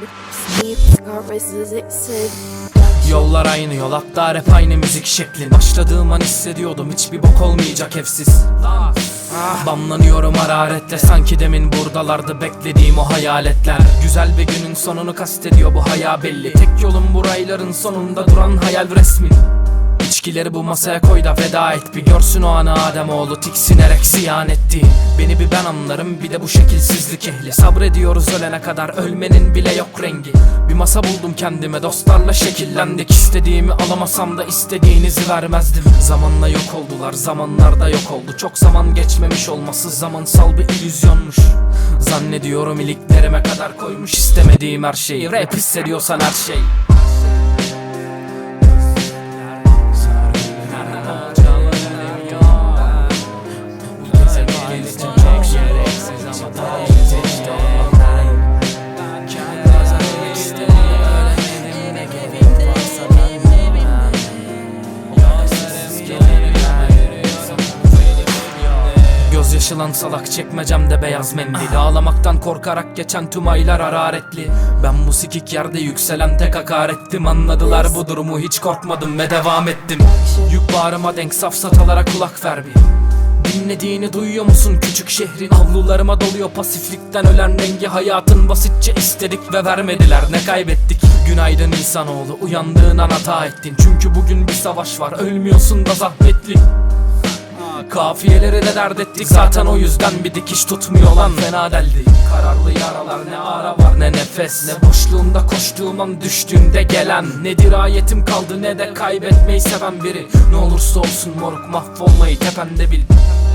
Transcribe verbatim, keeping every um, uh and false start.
Yollar aynı yol, hatta rap aynı müzik şeklin. Başladığım an hissediyordum hiçbir bok olmayacak evsiz. Bamlanıyorum hararetle, sanki demin buradalardı beklediğim o hayaletler. Güzel bir günün sonunu kastediyor bu hayal belli. Tek yolum bu rayların sonunda duran hayal resmin. İçkileri bu masaya koy da veda et, bir görsün o anı Ademoğlu tiksinerek ziyan etti. Beni bir ben anlarım, bir de bu şekilsizlik ehli. Sabrediyoruz ölene kadar, ölmenin bile yok rengi. Bir masa buldum kendime, dostlarla şekillendik. İstediğimi alamasam da istediğinizi vermezdim. Zamanla yok oldular, zamanlarda yok oldu. Çok zaman geçmemiş olması zamansal bir illüzyonmuş. Zannediyorum iliklerime kadar koymuş istemediğim her şeyi. Rap hissediyorsan her şey. Gözyaşılan salak çekmecemde beyaz mendil. Ağlamaktan korkarak geçen tüm aylar hararetli. Ben bu sikik yerde yükselen tek hakarettim. Anladılar bu durumu, hiç korkmadım ve devam ettim. Yük bağrıma denk, safsatalara kulak ver bir. Dinlediğini duyuyor musun küçük şehrin? Avlularıma doluyor pasiflikten ölen rengi. Hayatın basitçe istedik ve vermediler, ne kaybettik? Günaydın insanoğlu, uyandığın an hata ettin. Çünkü bugün bir savaş var, ölmüyorsun da zahmetli. Kafiyeleri de dert ettik zaten, o yüzden bir dikiş tutmuyor lan, fena deldi. Kararlı yaralar, ne ara var ne nefes. Ne boşluğumda koştuğum an düştüğümde gelen. Ne dirayetim kaldı ne de kaybetmeyi seven biri. Ne olursa olsun moruk, mahvolmayı tepende bil.